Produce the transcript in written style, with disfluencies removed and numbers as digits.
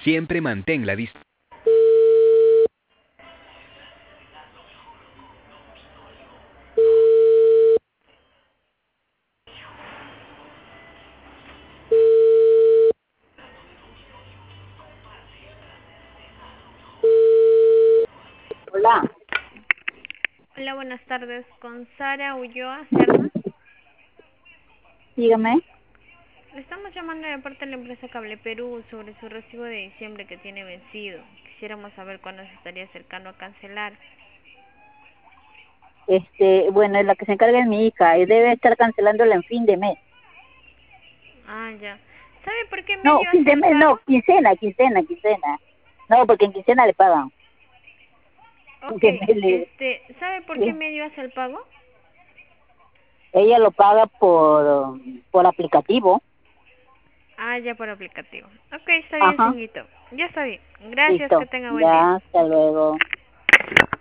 Siempre mantén la distancia. Hola, Hola, buenas tardes. Con Sara Ulloa Serna. dígame. Le estamos llamando de parte de la empresa Cable Perú sobre su recibo de diciembre que tiene vencido. Quisiéramos saber cuándo se estaría acercando a cancelar. Bueno, es la que se encarga es mi hija y debe estar cancelándola en fin de mes. Ah, ya. ¿Sabe por qué No, medio fin hace de el mes, pago? no, quincena. No, porque en quincena le pagan. Fin Ok, de mes ¿sabe por qué medio hace el pago? ella lo paga por aplicativo. Ah, ya por aplicativo. Ok, está bien, Ajá, señorito. Ya está bien. Gracias, que listo. tenga buen día. Ya, hasta luego.